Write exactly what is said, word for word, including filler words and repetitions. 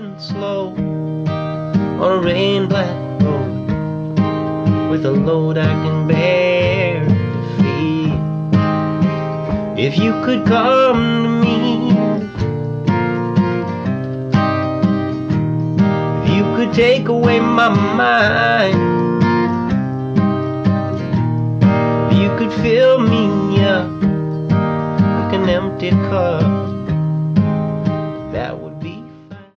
driving slow on a rain black road with a load I can bear to feel. If you could come to me, if you could take away my mind, if you could fill me up like an empty cup,